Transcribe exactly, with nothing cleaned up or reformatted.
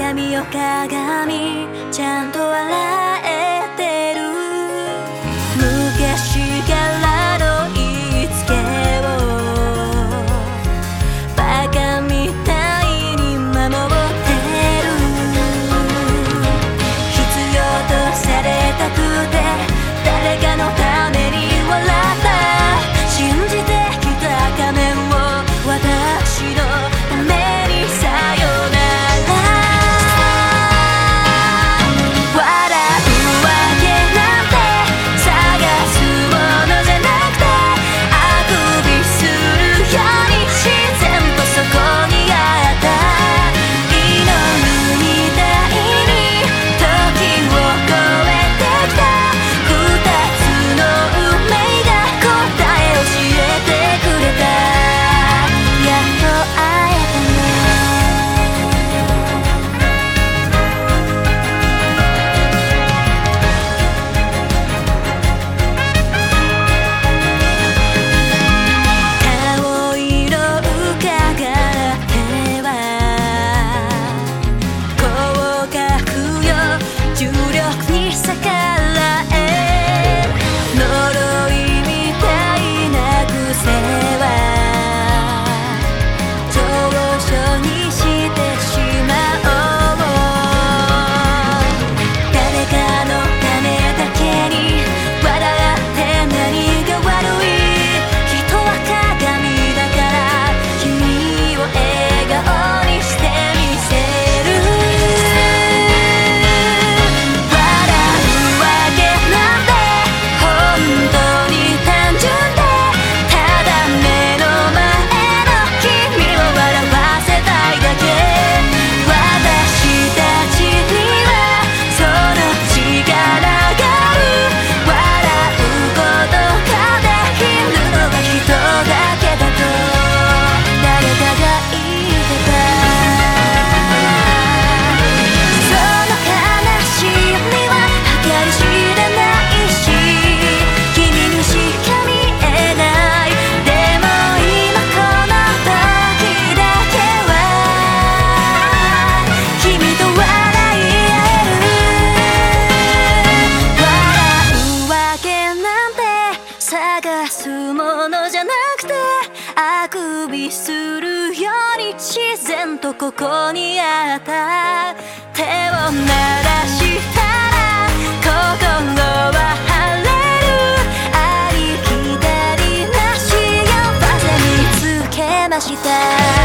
鏡よ鏡、ちゃんと笑えてる。昔からの言いつけをバカみたいに守ってる。必要とされたくて誰かのために笑った。信じてきた仮面を私のためにさよなら。笑うわけなんて探すものじゃなくて、あくびするように自然とそこにあった。祈るみたいに時を超えてきた二つの運命が答え教えてくれた。やっと会えたね。顔色伺っては口角よ重力に逆らえ、呪いみたいな癖は上昇にしてしまおう。誰かのためだけに笑って何が悪い。人は鏡だから君を笑顔にしてみせる。笑うわけなんて本当に単純で、ただ目の前の君を笑わせたいだけ。私たちにはその力がある。笑うことができるのが人だけだと誰かが言ってた。その悲しみは計り知れないし、君にしか見えない。でも今この時だけは君と笑い合える。笑うわけなんて探すものじゃなくて、あくびするように自然とここにあった。手を鳴らしたら心は晴れる。ありきたりな幸せ見つけました。